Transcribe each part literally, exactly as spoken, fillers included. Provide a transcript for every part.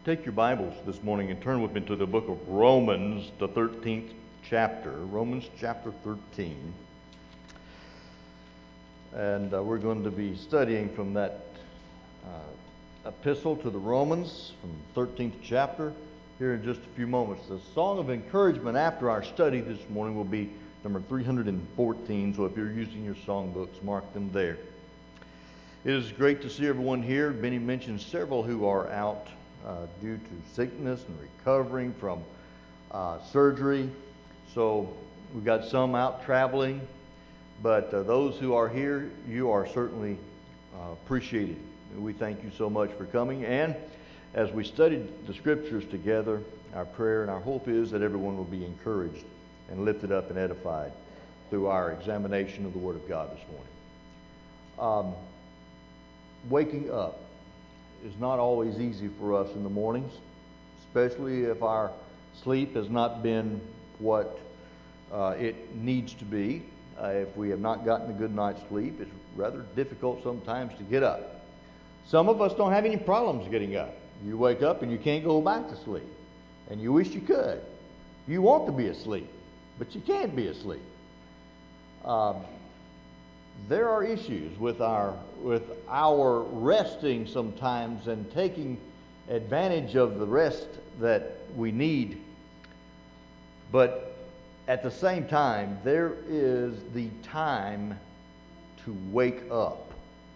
Take your Bibles this morning and turn with me to the book of Romans, the thirteenth chapter. Romans chapter thirteen. And uh, we're going to be studying from that uh, epistle to the Romans, from the thirteenth chapter, here in just a few moments. The song of encouragement after our study this morning will be number three hundred fourteen, so if you're using your songbooks, mark them there. It is great to see everyone here. Benny mentioned several who are out uh, due to sickness and recovering from uh, surgery. So we've got some out traveling, but uh, those who are here, you are certainly uh, appreciated. We thank you so much for coming. And as we studied the scriptures together, our prayer and our hope is that everyone will be encouraged and lifted up and edified through our examination of the Word of God this morning. Um, waking up is not always easy for us in the mornings, especially if our sleep has not been what uh, it needs to be. Uh, if we have not gotten a good night's sleep, it's rather difficult sometimes to get up. Some of us don't have any problems getting up. You wake up and you can't go back to sleep, and you wish you could. You want to be asleep, but you can't be asleep. Um, there are issues with our with our resting sometimes and taking advantage of the rest that we need. But at the same time, there is the time to wake up.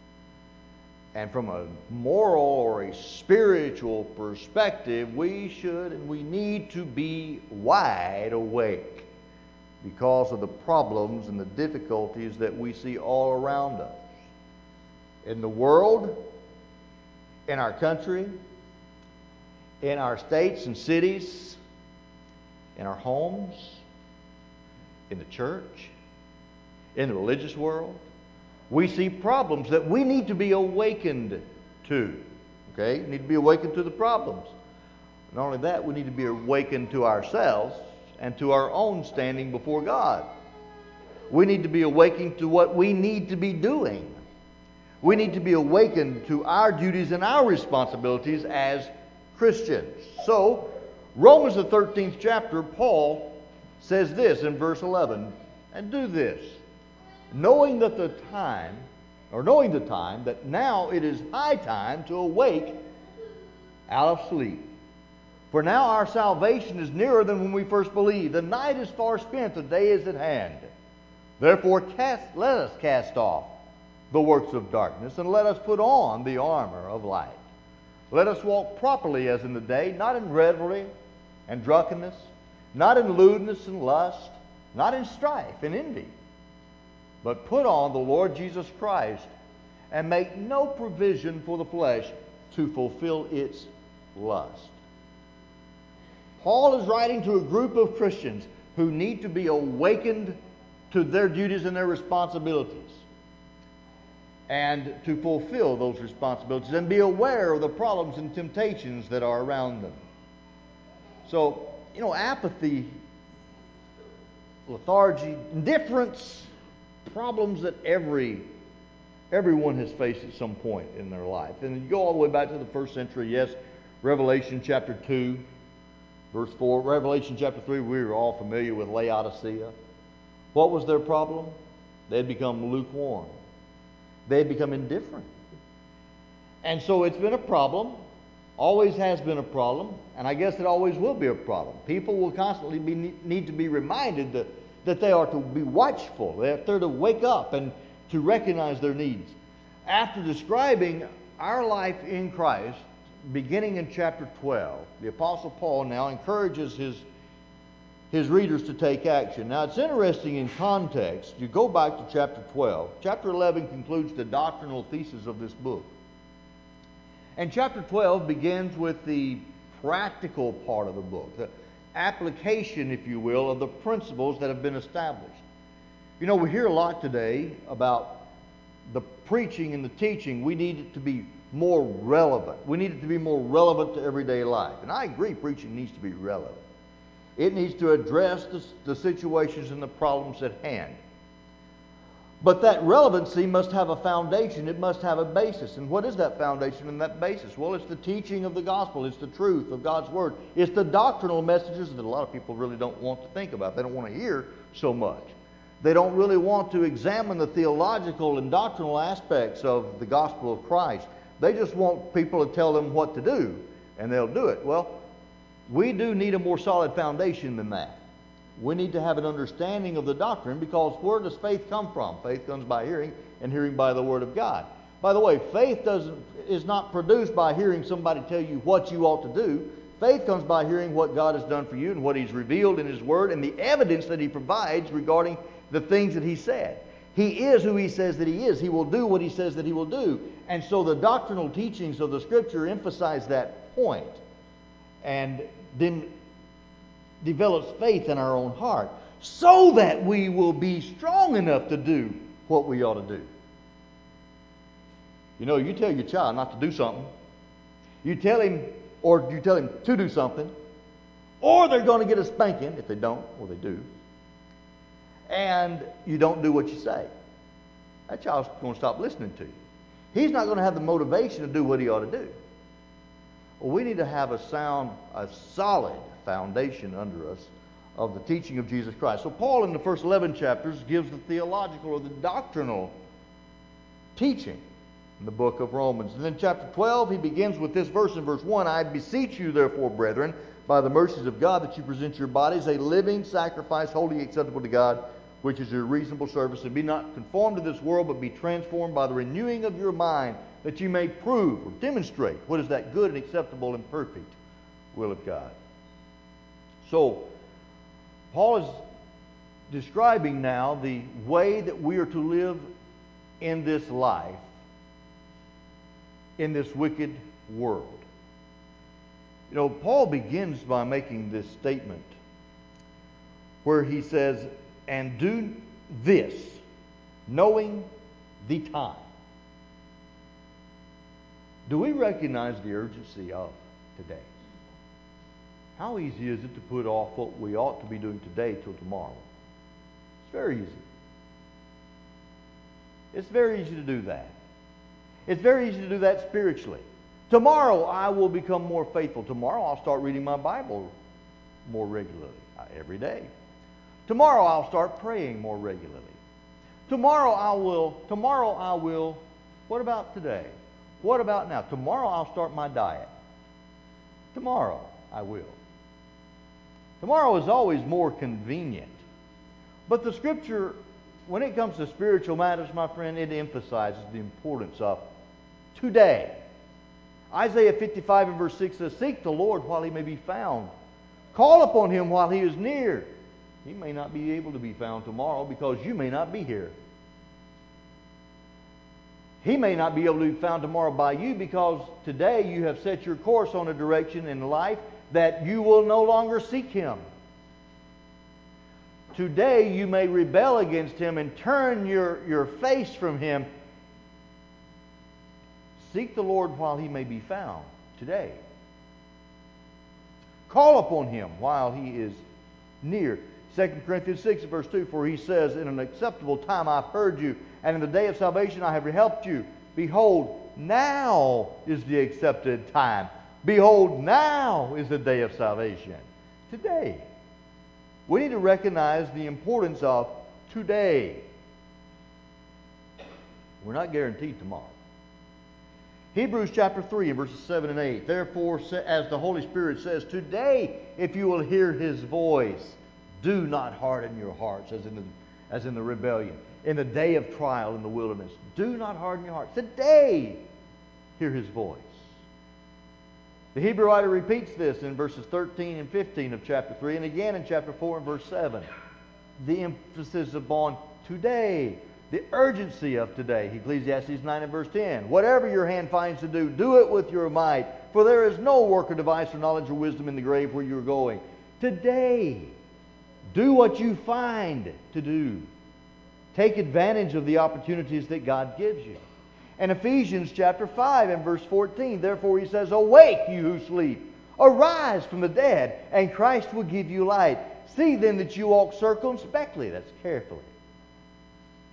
And from a moral or a spiritual perspective, we should and we need to be wide awake because of the problems and the difficulties that we see all around us. In the world, in our country, in our states and cities, in our homes, in the church, in the religious world, we see problems that we need to be awakened to. Okay? We need to be awakened to the problems. Not only that, we need to be awakened to ourselves and to our own standing before God. We need to be awakened to what we need to be doing. We need to be awakened to our duties and our responsibilities as Christians. So, Romans the thirteenth chapter, Paul says this in verse eleven, and do this, knowing that the time, or knowing the time, that now it is high time to awake out of sleep. For now our salvation is nearer than when we first believed. The night is far spent, the day is at hand. Therefore cast, let us cast off the works of darkness, and let us put on the armor of light. Let us walk properly as in the day, not in revelry and drunkenness, not in lewdness and lust, not in strife and envy, but put on the Lord Jesus Christ, and make no provision for the flesh to fulfill its lust. Paul is writing to a group of Christians who need to be awakened to their duties and their responsibilities, and to fulfill those responsibilities and be aware of the problems and temptations that are around them. So, you know, apathy, lethargy, indifference, problems that every everyone has faced at some point in their life. And you go all the way back to the first century, yes, Revelation chapter two, verse four, Revelation chapter three, we were all familiar with Laodicea. What was their problem? They had become lukewarm. They had become indifferent. And so it's been a problem, always has been a problem, and I guess it always will be a problem. People will constantly be, need to be reminded that, that they are to be watchful. They're to wake up and to recognize their needs. After describing our life in Christ, beginning in chapter twelve, the Apostle Paul now encourages his, his readers to take action. Now it's interesting in context. You go back to chapter twelve. Chapter eleven concludes the doctrinal thesis of this book. And chapter twelve begins with the practical part of the book, the application, if you will, of the principles that have been established. You know, we hear a lot today about the preaching and the teaching. We need it to be more relevant. We need it to be more relevant to everyday life. And I agree, preaching needs to be relevant. It needs to address the, the situations and the problems at hand. But that relevancy must have a foundation. It must have a basis. And what is that foundation and that basis? Well, it's the teaching of the gospel. It's the truth of God's Word. It's the doctrinal messages that a lot of people really don't want to think about. They don't want to hear so much. They don't really want to examine the theological and doctrinal aspects of the gospel of Christ. They just want people to tell them what to do, and they'll do it. Well, we do need a more solid foundation than that. We need to have an understanding of the doctrine, because where does faith come from? Faith comes by hearing, and hearing by the Word of God. By the way, faith doesn't is not produced by hearing somebody tell you what you ought to do. Faith comes by hearing what God has done for you and what He's revealed in His Word and the evidence that He provides regarding the things that He said. He is who He says that He is. He will do what He says that He will do. And so the doctrinal teachings of the Scripture emphasize that point, and then develops faith in our own heart, so that we will be strong enough to do what we ought to do. You know, you tell your child not to do something, you tell him, or you tell him to do something, or they're going to get a spanking if they don't, or they do, and you don't do what you say. That child's going to stop listening to you. He's not going to have the motivation to do what he ought to do. Well, we need to have a sound, a solid foundation under us of the teaching of Jesus Christ. So Paul in the first eleven chapters gives the theological or the doctrinal teaching in the book of Romans. And then chapter twelve, he begins with this verse in verse one. I beseech you therefore, brethren, by the mercies of God, that you present your bodies a living sacrifice, wholly acceptable to God, which is your reasonable service. And be not conformed to this world, but be transformed by the renewing of your mind, that you may prove or demonstrate what is that good and acceptable and perfect will of God. So, Paul is describing now the way that we are to live in this life, in this wicked world. You know, Paul begins by making this statement where he says, and do this, knowing the time. Do we recognize the urgency of today? How easy is it to put off what we ought to be doing today till tomorrow? It's very easy. It's very easy to do that. It's very easy to do that spiritually. Tomorrow I will become more faithful. Tomorrow I'll start reading my Bible more regularly, every day. Tomorrow I'll start praying more regularly. Tomorrow I will, tomorrow I will, what about today? What about now? Tomorrow I'll start my diet. Tomorrow I will. Tomorrow is always more convenient. But the Scripture, when it comes to spiritual matters, my friend, it emphasizes the importance of today. Isaiah fifty-five and verse six says, seek the Lord while He may be found. Call upon Him while He is near. He may not be able to be found tomorrow because you may not be here. He may not be able to be found tomorrow by you because today you have set your course on a direction in life that you will no longer seek Him. Today you may rebel against Him and turn your, your face from Him. Seek the Lord while He may be found today. Call upon Him while He is near. Second Corinthians six verse two, for he says, in an acceptable time I've heard you, and in the day of salvation I have helped you. Behold, now is the accepted time. Behold, now is the day of salvation. Today. We need to recognize the importance of today. We're not guaranteed tomorrow. Hebrews chapter three, verses seven and eight. Therefore, as the Holy Spirit says, today, if you will hear His voice, do not harden your hearts as in the, as in the rebellion, in the day of trial in the wilderness. Do not harden your hearts. Today, hear His voice. The Hebrew writer repeats this in verses thirteen and fifteen of chapter three, and again in chapter four and verse seven. The emphasis upon today, the urgency of today. Ecclesiastes nine and verse ten. Whatever your hand finds to do, do it with your might, for there is no work or device or knowledge or wisdom in the grave where you are going. Today, do what you find to do. Take advantage of the opportunities that God gives you. And Ephesians chapter five and verse fourteen, therefore he says, awake, you who sleep. Arise from the dead, and Christ will give you light. See then that you walk circumspectly, that's carefully,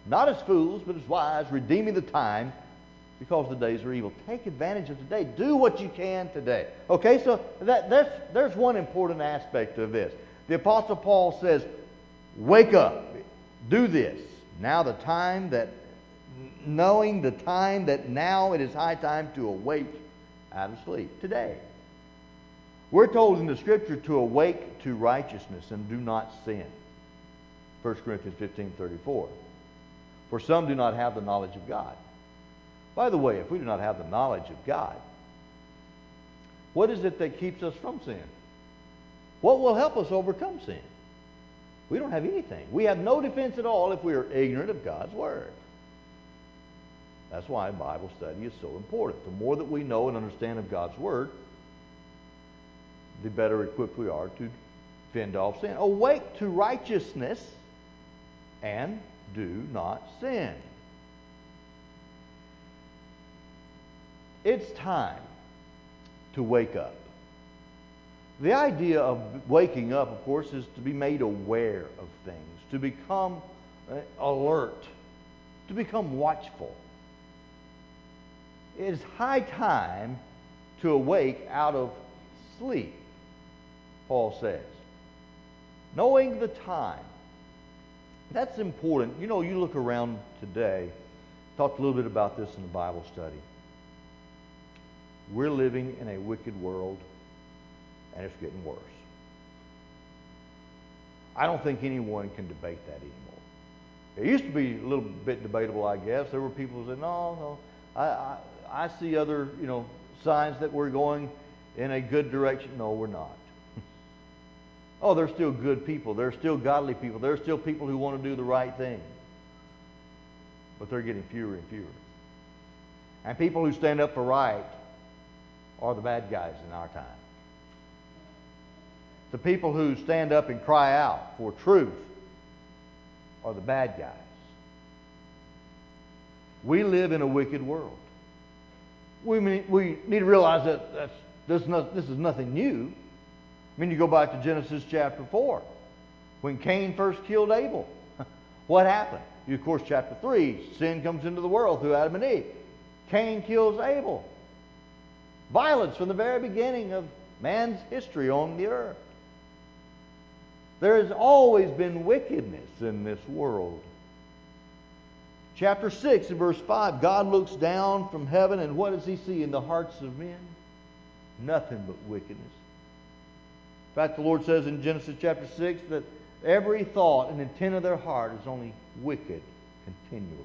not as fools, but as wise, redeeming the time, because the days are evil. Take advantage of today. Do what you can today. Okay, so that, there's, there's one important aspect of this. The Apostle Paul says, wake up. Do this. Now the time that, knowing the time that now it is high time to awake out of sleep. Today. We're told in the Scripture to awake to righteousness and do not sin. First Corinthians fifteen thirty-four. For some do not have the knowledge of God. By the way, if we do not have the knowledge of God, what is it that keeps us from sin? What will help us overcome sin? We don't have anything. We have no defense at all if we are ignorant of God's Word. That's why Bible study is so important. The more that we know and understand of God's Word, the better equipped we are to fend off sin. Awake to righteousness and do not sin. It's time to wake up. The idea of waking up, of course, is to be made aware of things, to become alert, to become watchful. It is high time to awake out of sleep, Paul says. Knowing the time. That's important. You know, you look around today, talked a little bit about this in the Bible study. We're living in a wicked world, and it's getting worse. I don't think anyone can debate that anymore. It used to be a little bit debatable, I guess. There were people who said, no, no, I, I, I see other, you know, signs that we're going in a good direction. No, we're not. Oh, there's still good people. There's still godly people. There's still people who want to do the right thing. But they're getting fewer and fewer. And people who stand up for right are the bad guys in our time. The people who stand up and cry out for truth are the bad guys. We live in a wicked world. We, we need to realize that that's, this, not, this is nothing new. I mean, you go back to Genesis chapter four, when Cain first killed Abel. What happened? Of course, chapter three, sin comes into the world through Adam and Eve. Cain kills Abel. Violence from the very beginning of man's history on the earth. There has always been wickedness in this world. Chapter six and verse five, God looks down from heaven, and what does He see in the hearts of men? Nothing but wickedness. In fact, the Lord says in Genesis chapter six that every thought and intent of their heart is only wicked continually.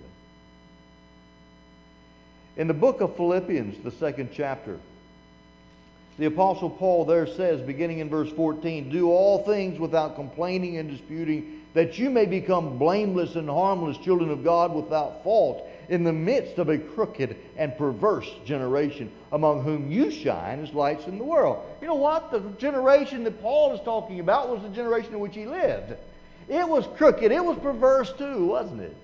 In the book of Philippians, the second chapter, the Apostle Paul there says, beginning in verse fourteen, do all things without complaining and disputing, that you may become blameless and harmless children of God without fault, in the midst of a crooked and perverse generation, among whom you shine as lights in the world. You know what? The generation that Paul is talking about was the generation in which he lived. It was crooked. It was perverse too, wasn't it?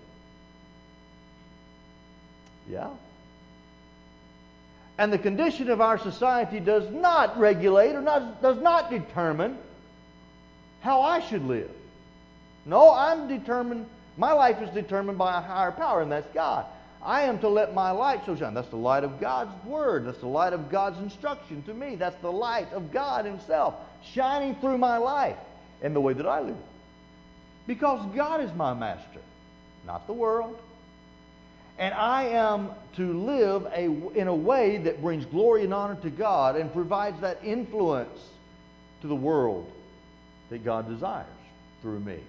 Yeah. And the condition of our society does not regulate or not, does not determine how I should live. No, I'm determined, my life is determined by a higher power, and that's God. I am to let my light so shine. That's the light of God's Word. That's the light of God's instruction to me. That's the light of God Himself shining through my life in the way that I live. Because God is my master, not the world. And I am to live a, in a way that brings glory and honor to God and provides that influence to the world that God desires through me.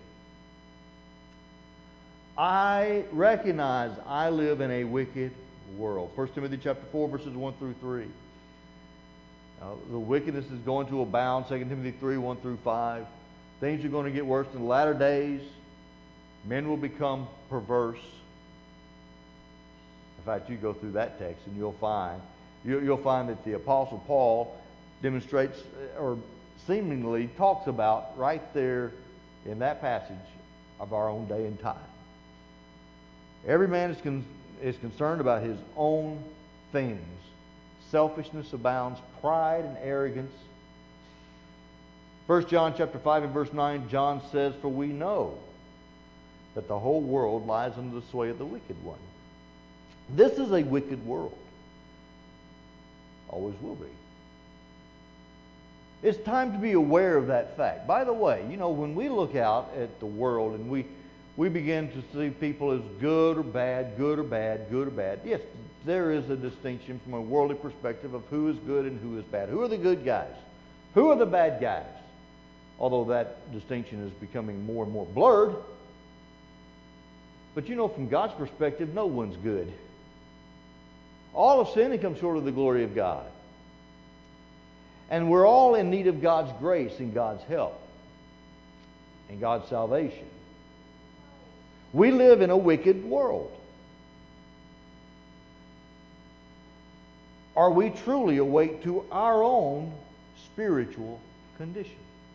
I recognize I live in a wicked world. First Timothy chapter four, verses one through three. Now, the wickedness is going to abound. Second Timothy three, one through five. Things are going to get worse in the latter days. Men will become perverse. In fact, you go through that text and you'll find you'll find that the Apostle Paul demonstrates or seemingly talks about right there in that passage of our own day and time. Every man is, con- is concerned about his own things. Selfishness abounds, pride and arrogance. First John chapter five and verse nine, John says, for we know that the whole world lies under the sway of the wicked one. This is a wicked world. Always will be. It's time to be aware of that fact. By the way, you know, when we look out at the world and we we begin to see people as good or bad, good or bad, good or bad, yes, there is a distinction from a worldly perspective of who is good and who is bad. Who are the good guys? Who are the bad guys? Although that distinction is becoming more and more blurred. But you know, from God's perspective, no one's good. All have sinned and come short of the glory of God. And we're all in need of God's grace and God's help and God's salvation. We live in a wicked world. Are we truly awake to our own spiritual condition?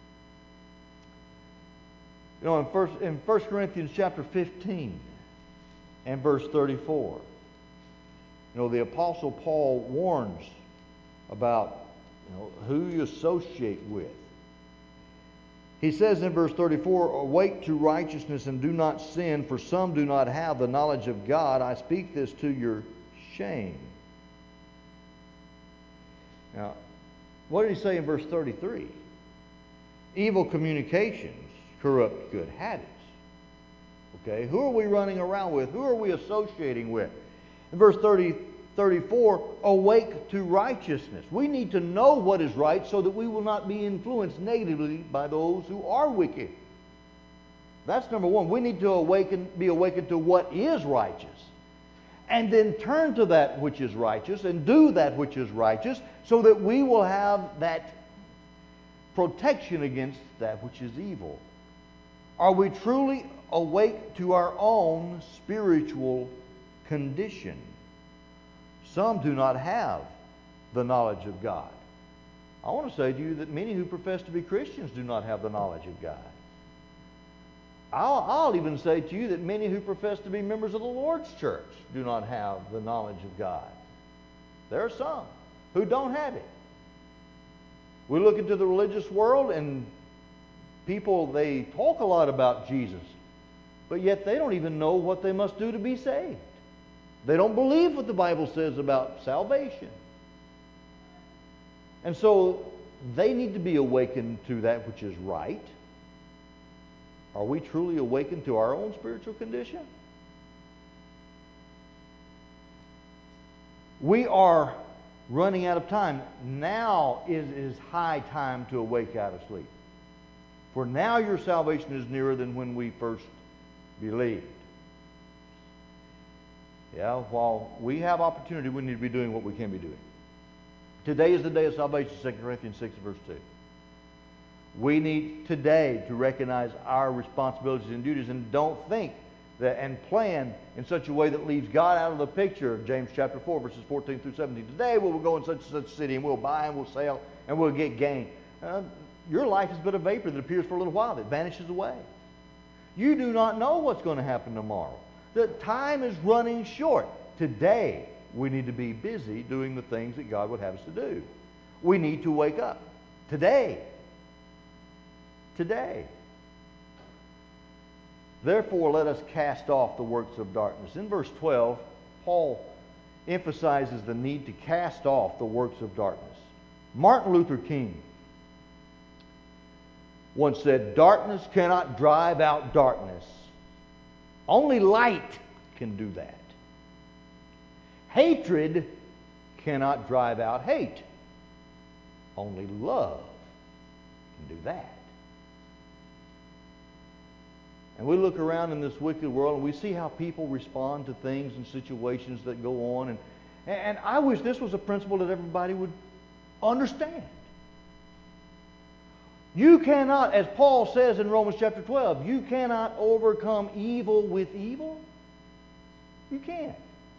You know, in first in First Corinthians chapter fifteen and verse thirty-four, you know, the Apostle Paul warns about, you know, who you associate with. He says in verse thirty-four, "Awake to righteousness and do not sin, for some do not have the knowledge of God. I speak this to your shame." Now, what did he say in verse thirty-three? Evil communications corrupt good habits. Okay, who are we running around with? Who are we associating with? In verse thirty, thirty-four, awake to righteousness. We need to know what is right so that we will not be influenced negatively by those who are wicked. That's number one. We need to awaken, be awakened to what is righteous. And then turn to that which is righteous and do that which is righteous so that we will have that protection against that which is evil. Are we truly awake to our own spiritual condition? Some do not have the knowledge of God. I want to say to you that many who profess to be Christians do not have the knowledge of God. I'll, I'll even say to you that many who profess to be members of the Lord's church do not have the knowledge of God. There are some who don't have it. We look into the religious world and people, they talk a lot about Jesus, but yet they don't even know what they must do to be saved. They don't believe what the Bible says about salvation. And so they need to be awakened to that which is right. Are we truly awakened to our own spiritual condition? We are running out of time. Now is, is high time to awake out of sleep. For now your salvation is nearer than when we first believed. Yeah, while we have opportunity, we need to be doing what we can be doing. Today is the day of salvation, Second Corinthians six, verse two. We need today to recognize our responsibilities and duties and don't think that and plan in such a way that leaves God out of the picture. James chapter four, verses fourteen through seventeen. Today we will go in such and such city and we'll buy and we'll sell and we'll get gain. Uh, your life is but a vapor that appears for a little while, that vanishes away. You do not know what's going to happen tomorrow. The time is running short. Today we need to be busy doing the things that God would have us to do. We need to wake up. Today. Today. Therefore, let us cast off the works of darkness. In verse twelve, Paul emphasizes the need to cast off the works of darkness. Martin Luther King once said, "Darkness cannot drive out darkness. Only light can do that. Hatred cannot drive out hate. Only love can do that." And we look around in this wicked world and we see how people respond to things and situations that go on. And, and I wish this was a principle that everybody would understand. You cannot, as Paul says in Romans chapter twelve, you cannot overcome evil with evil. You can't.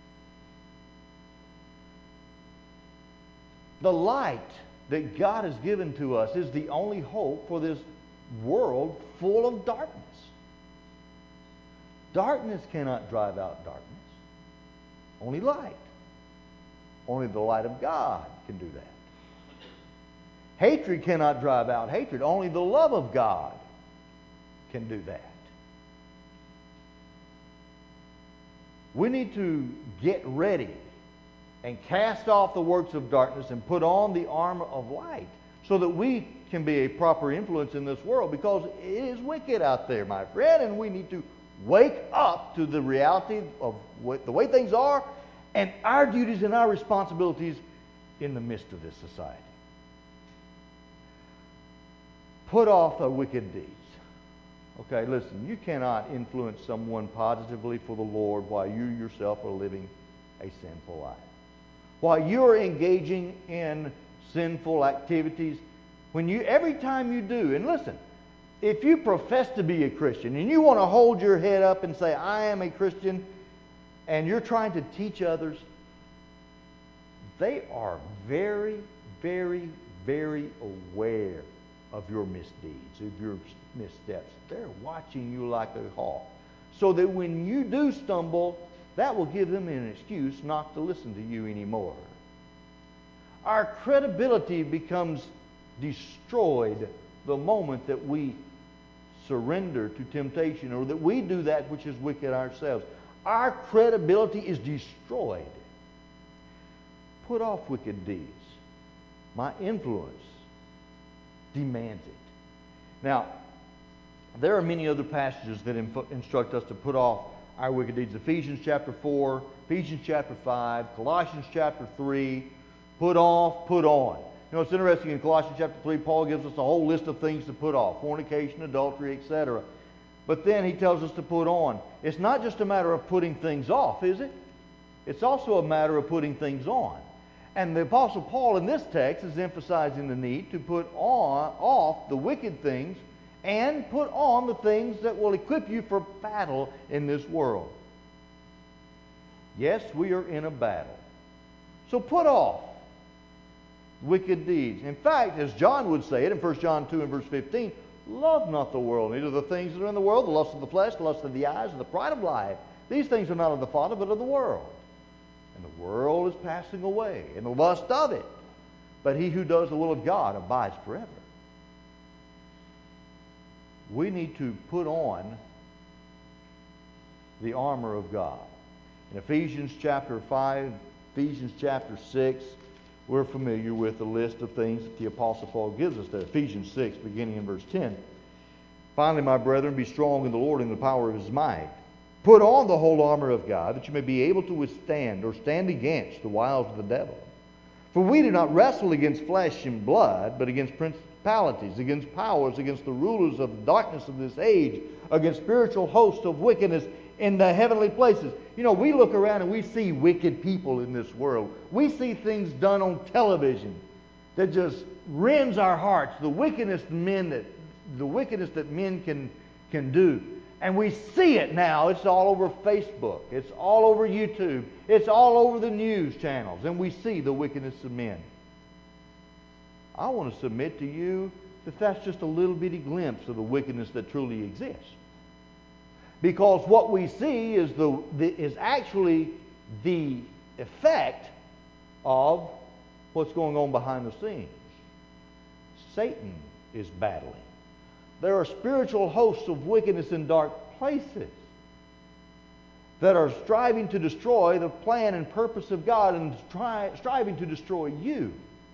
The light that God has given to us is the only hope for this world full of darkness. Darkness cannot drive out darkness. Only light. Only the light of God can do that. Hatred cannot drive out hatred. Only the love of God can do that. We need to get ready and cast off the works of darkness and put on the armor of light so that we can be a proper influence in this world, because it is wicked out there, my friend, and we need to wake up to the reality of what, the way things are and our duties and our responsibilities in the midst of this society. Put off the wicked deeds. Okay, listen, you cannot influence someone positively for the Lord while you yourself are living a sinful life. While you're engaging in sinful activities, when you every time you do, and listen, if you profess to be a Christian and you want to hold your head up and say, I am a Christian, and you're trying to teach others, they are very, very, very aware of your misdeeds, of your missteps. They're watching you like a hawk. So that when you do stumble, that will give them an excuse not to listen to you anymore. Our credibility becomes destroyed the moment that we surrender to temptation, or that we do that which is wicked ourselves. Our credibility is destroyed. Put off wicked deeds. My influence demands it. Now, there are many other passages that inf- instruct us to put off our wicked deeds. Ephesians chapter four, Ephesians chapter five, Colossians chapter three. Put off, put on. You know, it's interesting, in Colossians chapter three, Paul gives us a whole list of things to put off: fornication, adultery, et cetera. But then he tells us to put on. It's not just a matter of putting things off, is it? It's also a matter of putting things on. And the Apostle Paul in this text is emphasizing the need to put on off the wicked things and put on the things that will equip you for battle in this world. Yes, we are in a battle. So put off wicked deeds. In fact, as John would say it in First John two and verse fifteen, love not the world, neither the things that are in the world, the lust of the flesh, the lust of the eyes, and the pride of life. These things are not of the Father, but of the world. And the world is passing away, and the lust of it. But he who does the will of God abides forever. We need to put on the armor of God. In Ephesians chapter five, Ephesians chapter six, we're familiar with the list of things that the Apostle Paul gives us there. Ephesians six, beginning in verse ten. Finally, my brethren, be strong in the Lord and the power of his might. Put on the whole armor of God, that you may be able to withstand or stand against the wiles of the devil. For we do not wrestle against flesh and blood, but against principalities, against powers, against the rulers of the darkness of this age, against spiritual hosts of wickedness in the heavenly places. You know, we look around and we see wicked people in this world. We see things done on television that just rends our hearts. The wickedness men that the wickedness that men can can do. And we see it now. It's all over Facebook. It's all over YouTube. It's all over the news channels. And we see the wickedness of men. I want to submit to you that that's just a little bitty glimpse of the wickedness that truly exists. Because what we see is the, the is actually the effect of what's going on behind the scenes. Satan is battling. There are spiritual hosts of wickedness in dark places that are striving to destroy the plan and purpose of God and try, striving to destroy you.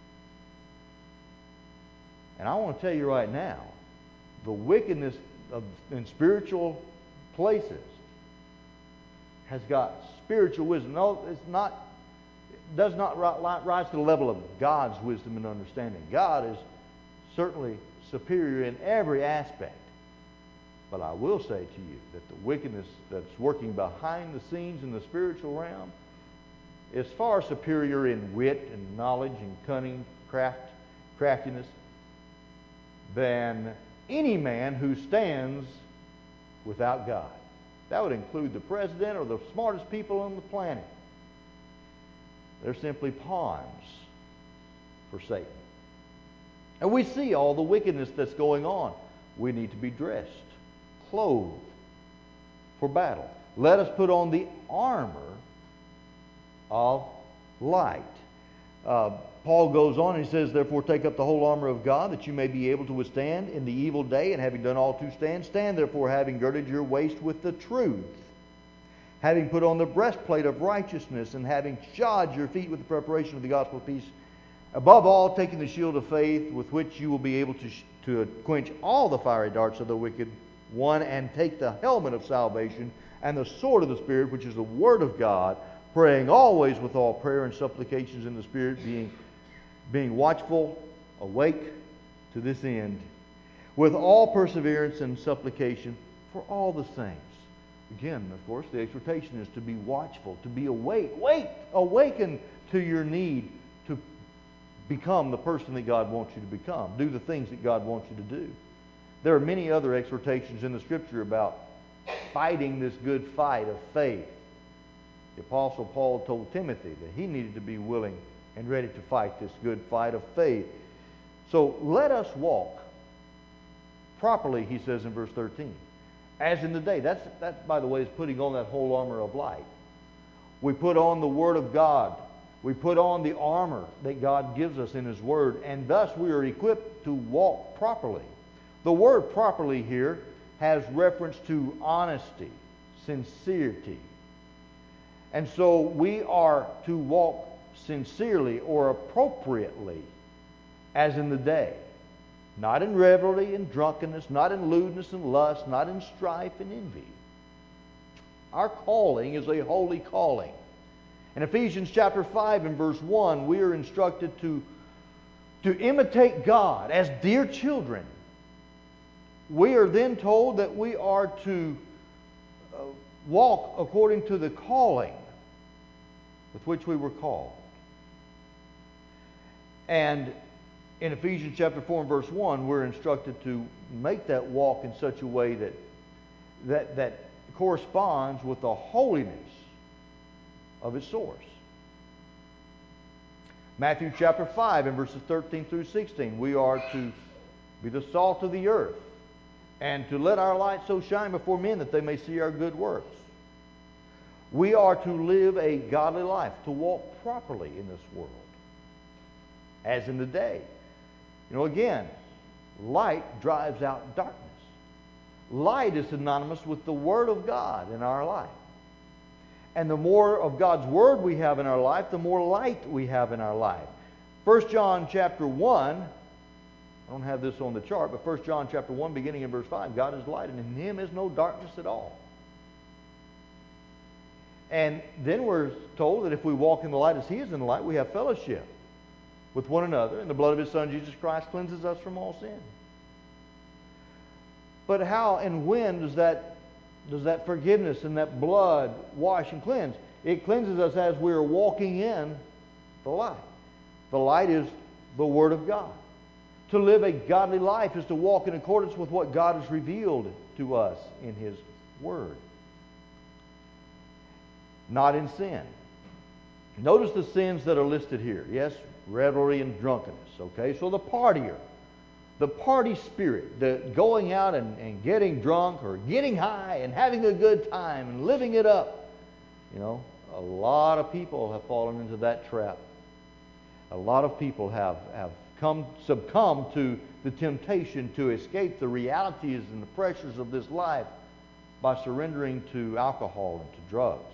And I want to tell you right now, the wickedness of, in spiritual places has got spiritual wisdom. No, it's not, it does not rise to the level of God's wisdom and understanding. God is certainly superior in every aspect. But I will say to you that the wickedness that's working behind the scenes in the spiritual realm is far superior in wit and knowledge and cunning, craft, craftiness than any man who stands without God. That would include the president or the smartest people on the planet. They're simply pawns for Satan. And we see all the wickedness that's going on. We need to be dressed, clothed for battle. Let us put on the armor of light. Uh, Paul goes on and he says, therefore take up the whole armor of God, that you may be able to withstand in the evil day, and having done all to stand, stand therefore having girded your waist with the truth, having put on the breastplate of righteousness, and having shod your feet with the preparation of the gospel of peace, above all, taking the shield of faith, with which you will be able to, sh- to quench all the fiery darts of the wicked one, and take the helmet of salvation and the sword of the Spirit, which is the Word of God, praying always with all prayer and supplications in the Spirit, being, being watchful, awake to this end, with all perseverance and supplication for all the saints. Again, of course, the exhortation is to be watchful, to be awake. Wait, awaken to your need to become the person that God wants you to become. Do the things that God wants you to do. There are many other exhortations in the Scripture about fighting this good fight of faith. The Apostle Paul told Timothy that he needed to be willing and ready to fight this good fight of faith. So let us walk properly, he says in verse thirteen. As in the day. That's, that, by the way, is putting on that whole armor of light. We put on the Word of God. We put on the armor that God gives us in His Word, and thus we are equipped to walk properly. The word properly here has reference to honesty, sincerity. And so we are to walk sincerely or appropriately as in the day. Not in revelry and drunkenness, not in lewdness and lust, not in strife and envy. Our calling is a holy calling. In Ephesians chapter five and verse one, we are instructed to, to imitate God as dear children. We are then told that we are to uh, walk according to the calling with which we were called. And in Ephesians chapter four and verse one, we're instructed to make that walk in such a way that, that, that corresponds with the holiness of its source. Matthew chapter five and verses thirteen through sixteen, we are to be the salt of the earth and to let our light so shine before men that they may see our good works. We are to live a godly life, to walk properly in this world, as in the day. You know, again, light drives out darkness. Light is synonymous with the Word of God in our life. And the more of God's Word we have in our life, the more light we have in our life. First John chapter one, I don't have this on the chart, but First John chapter one, beginning in verse five, God is light, and in Him is no darkness at all. And then we're told that if we walk in the light as He is in the light, we have fellowship with one another, and the blood of His Son Jesus Christ cleanses us from all sin. But how and when does that, does that forgiveness and that blood wash and cleanse? It cleanses us as we are walking in the light. The light is the Word of God. To live a godly life is to walk in accordance with what God has revealed to us in His Word. Not in sin. Notice the sins that are listed here. Yes, revelry and drunkenness. Okay, so the partier, the party spirit, the going out and, and getting drunk or getting high and having a good time and living it up. You know, a lot of people have fallen into that trap. A lot of people have, have come succumbed to the temptation to escape the realities and the pressures of this life by surrendering to alcohol and to drugs.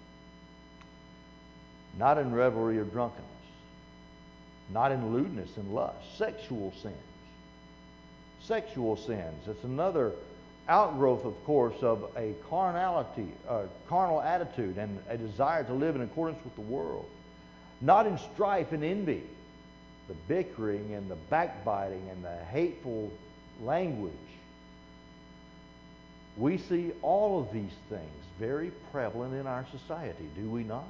Not in revelry or drunkenness. Not in lewdness and lust. Sexual sins. Sexual sins. It's another outgrowth, of course, of a carnality, a carnal attitude and a desire to live in accordance with the world. Not in strife and envy. The bickering and the backbiting and the hateful language. We see all of these things very prevalent in our society, do we not?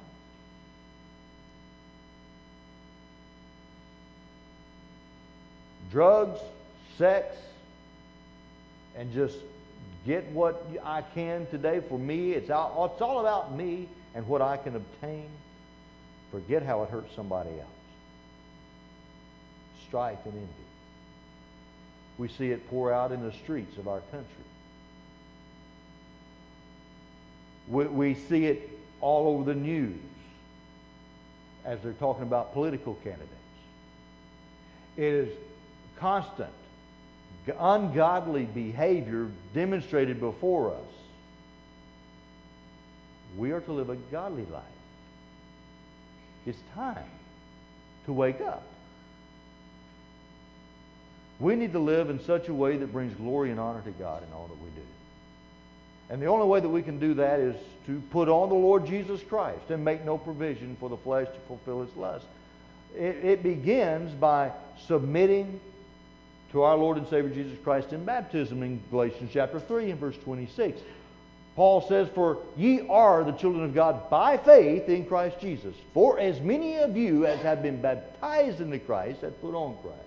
Drugs, sex, and just get what I can today for me. It's all, it's all about me and what I can obtain. Forget how it hurts somebody else. Strife and envy. We see it pour out in the streets of our country. We, we see it all over the news as they're talking about political candidates. It is constant, ungodly behavior demonstrated before us. We are to live a godly life. It's time to wake up. We need to live in such a way that brings glory and honor to God in all that we do. And the only way that we can do that is to put on the Lord Jesus Christ and make no provision for the flesh to fulfill its lust. It, it begins by submitting to our Lord and Savior Jesus Christ in baptism in Galatians chapter three and verse twenty-six. Paul says, "For ye are the children of God by faith in Christ Jesus. For as many of you as have been baptized into Christ have put on Christ."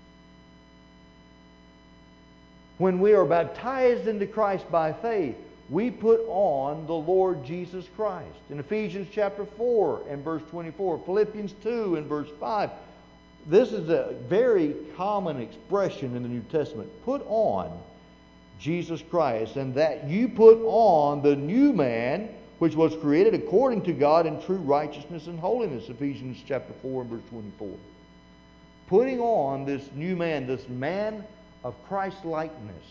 When we are baptized into Christ by faith, we put on the Lord Jesus Christ. In Ephesians chapter four and verse twenty-four, Philippians two and verse five, this is a very common expression in the New Testament. Put on Jesus Christ, and that you put on the new man, which was created according to God in true righteousness and holiness. Ephesians chapter four and verse twenty-four. Putting on this new man, this man of Christ-likeness.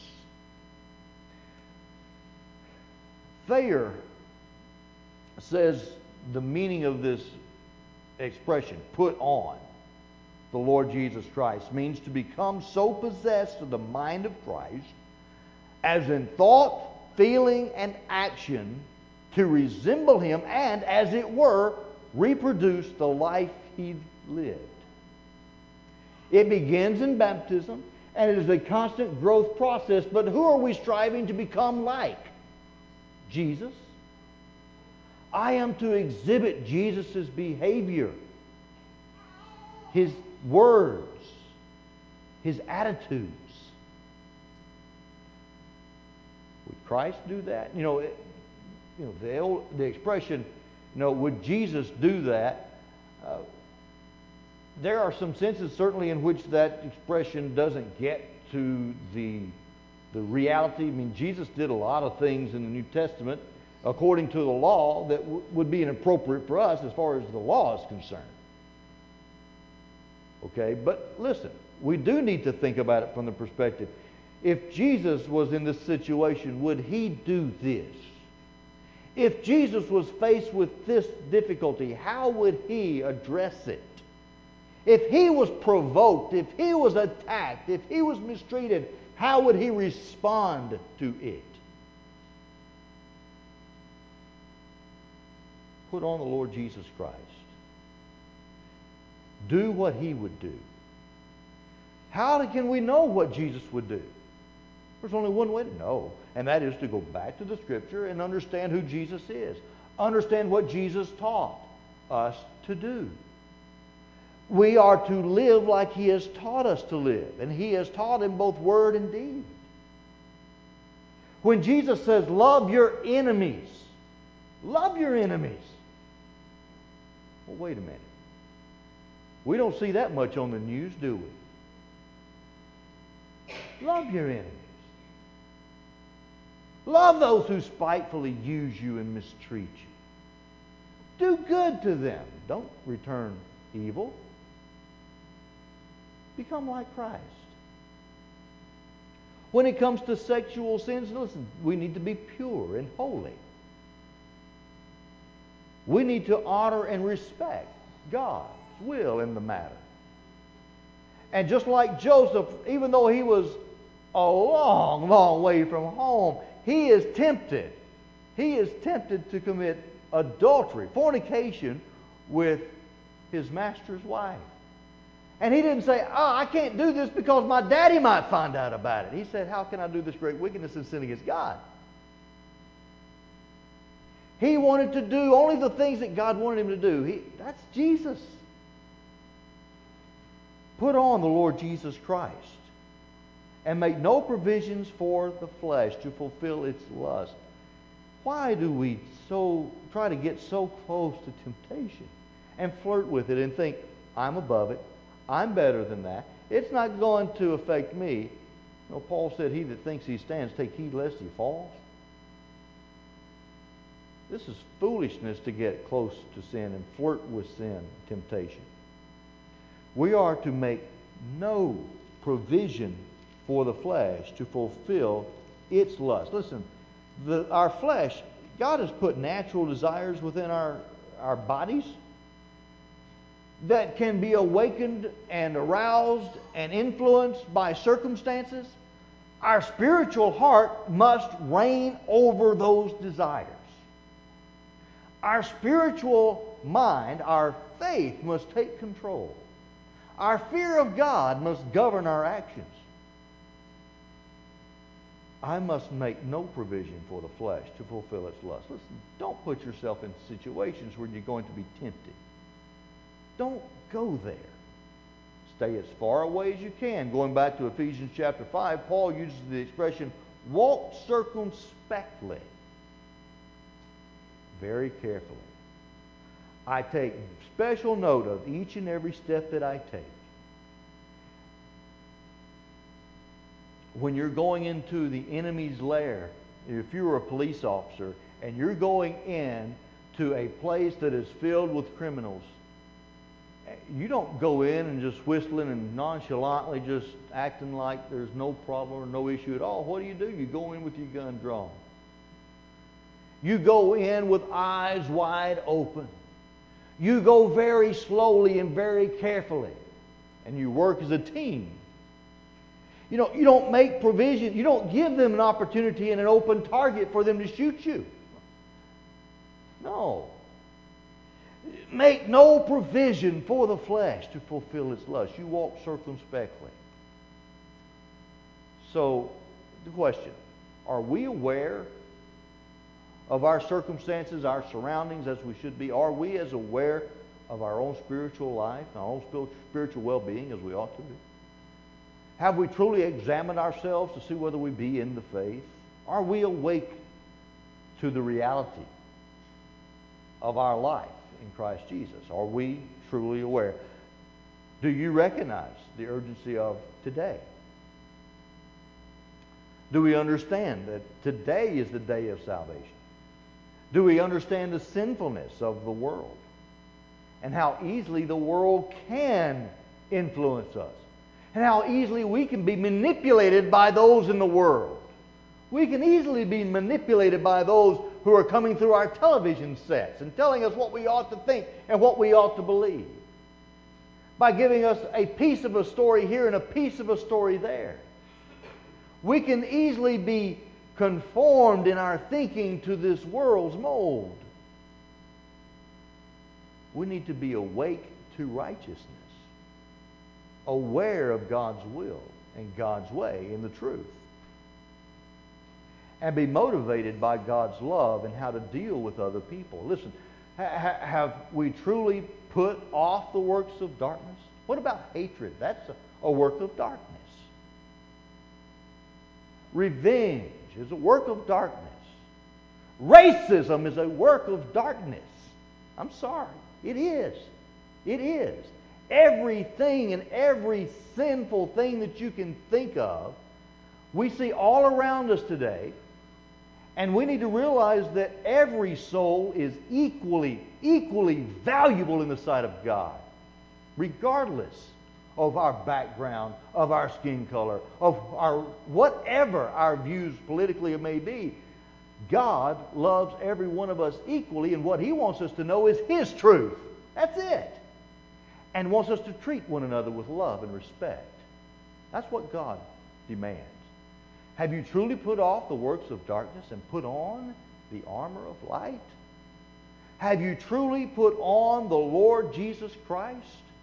Thayer says the meaning of this expression, put on the Lord Jesus Christ, means to become so possessed of the mind of Christ as in thought, feeling, and action to resemble Him and, as it were, reproduce the life He lived. It begins in baptism, and it is a constant growth process. But who are we striving to become like? Jesus. I am to exhibit Jesus' behavior, His words, His attitudes. Would Christ do that? You know, it, you know the old, the expression, you know, would Jesus do that? Uh, there are some senses certainly in which that expression doesn't get to the the reality. I mean, Jesus did a lot of things in the New Testament according to the law that w- would be inappropriate for us as far as the law is concerned. Okay, but listen, we do need to think about it from the perspective. If Jesus was in this situation, would He do this? If Jesus was faced with this difficulty, how would He address it? If He was provoked, if He was attacked, if He was mistreated, how would He respond to it? Put on the Lord Jesus Christ. Do what He would do. How can we know what Jesus would do? There's only one way to know, and that is to go back to the Scripture and understand who Jesus is. Understand what Jesus taught us to do. We are to live like He has taught us to live, and He has taught in both word and deed. When Jesus says, love your enemies, love your enemies. Well, wait a minute. We don't see that much on the news, do we? Love your enemies. Love those who spitefully use you and mistreat you. Do good to them. Don't return evil. Become like Christ. When it comes to sexual sins, listen, we need to be pure and holy. We need to honor and respect God's will in the matter. And just like Joseph, even though he was a long, long way from home, he is tempted. He is tempted to commit adultery, fornication with his master's wife. And he didn't say, oh, I can't do this because my daddy might find out about it. He said, how can I do this great wickedness and sin against God? He wanted to do only the things that God wanted him to do. He, that's Jesus. Put on the Lord Jesus Christ and make no provisions for the flesh to fulfill its lust. Why do we so try to get so close to temptation and flirt with it and think, I'm above it, I'm better than that, it's not going to affect me? You know, Paul said, he that thinks he stands, take heed lest he falls. This is foolishness to get close to sin and flirt with sin, temptation. We are to make no provision for the flesh to fulfill its lust. Listen, the, our flesh God has put natural desires within our, our bodies that can be awakened and aroused and influenced by circumstances. Our spiritual heart must reign over those desires. Our spiritual mind, our faith, must take control. Our fear of God must govern our actions. I must make no provision for the flesh to fulfill its lust. Listen, don't put yourself in situations where you're going to be tempted. Don't go there. Stay as far away as you can. Going back to Ephesians chapter five, Paul uses the expression, walk circumspectly. Very carefully. I take special note of each and every step that I take. When you're going into the enemy's lair, if you're a police officer and you're going in to a place that is filled with criminals, you don't go in and just whistling and nonchalantly just acting like there's no problem or no issue at all. What do you do? You go in with your gun drawn. You go in with eyes wide open. You go very slowly and very carefully. And you work as a team. You know, you don't make provision. You don't give them an opportunity and an open target for them to shoot you. No. Make no provision for the flesh to fulfill its lust. You walk circumspectly. So, the question, are we aware of our circumstances, our surroundings as we should be? Are we as aware of our own spiritual life, our own spiritual well-being as we ought to be? Have we truly examined ourselves to see whether we be in the faith? Are we awake to the reality of our life in Christ Jesus? Are we truly aware? Do you recognize the urgency of today? Do we understand that today is the day of salvation? Do we understand the sinfulness of the world and how easily the world can influence us and how easily we can be manipulated by those in the world? We can easily be manipulated by those who are coming through our television sets and telling us what we ought to think and what we ought to believe, by giving us a piece of a story here and a piece of a story there. We can easily be conformed in our thinking to this world's mold. We need to be awake to righteousness, aware of God's will and God's way in the truth, and be motivated by God's love and how to deal with other people. Listen, ha- have we truly put off the works of darkness? What about hatred? That's a, a work of darkness. Revenge is a work of darkness. Racism is a work of darkness. I'm sorry. It is. It is. Everything and every sinful thing that you can think of, we see all around us today. And we need to realize that every soul is equally, equally valuable in the sight of God, regardless of our background, of our skin color, of our whatever our views politically may be. God loves every one of us equally, and what He wants us to know is His truth. That's it. And wants us to treat one another with love and respect. That's what God demands. Have you truly put off the works of darkness and put on the armor of light? Have you truly put on the Lord Jesus Christ?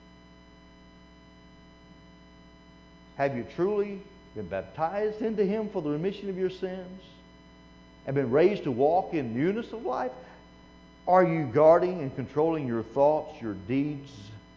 Have you truly been baptized into Him for the remission of your sins and been raised to walk in newness of life? Are you guarding and controlling your thoughts, your deeds,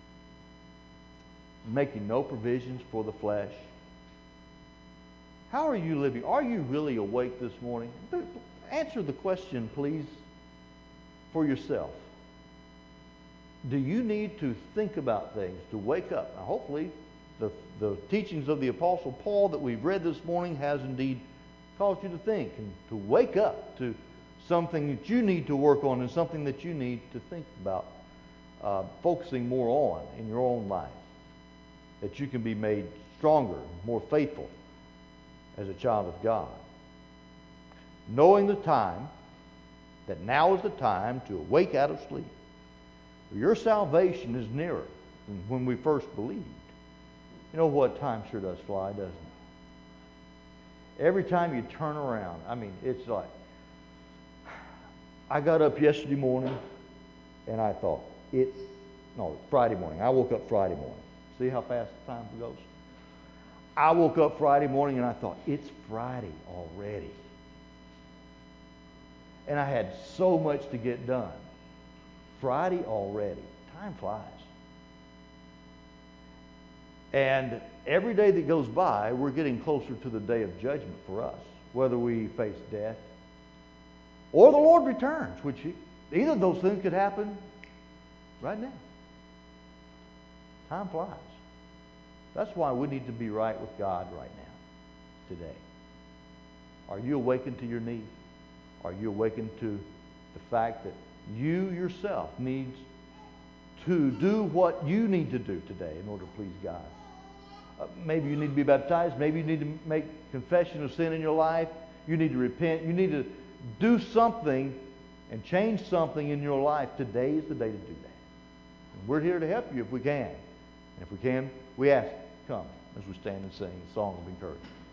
making no provisions for the flesh? How are you living? Are you really awake this morning? Answer the question, please, for yourself. Do you need to think about things, to wake up? Now, hopefully, the, the teachings of the Apostle Paul that we've read this morning has indeed caused you to think and to wake up to something that you need to work on and something that you need to think about uh, focusing more on in your own life, that you can be made stronger, more faithful as a child of God. Knowing the time that now is the time to awake out of sleep. For your salvation is nearer than when we first believed. You know what? Time sure does fly, doesn't it? Every time you turn around, I mean, it's like, I got up yesterday morning and I thought, it's, no, it's Friday morning. I woke up Friday morning. See how fast the time goes? I woke up Friday morning and I thought, it's Friday already. And I had so much to get done. Friday already. Time flies. And every day that goes by, we're getting closer to the day of judgment for us, whether we face death or the Lord returns, which he, either of those things could happen right now. Time flies. That's why we need to be right with God right now, today. Are you awakened to your need? Are you awakened to the fact that you yourself needs to do what you need to do today in order to please God? Uh, maybe you need to be baptized. Maybe you need to make confession of sin in your life. You need to repent. You need to do something and change something in your life. Today is the day to do that. And we're here to help you if we can. And if we can, we ask, come as we stand and sing a song of encouragement.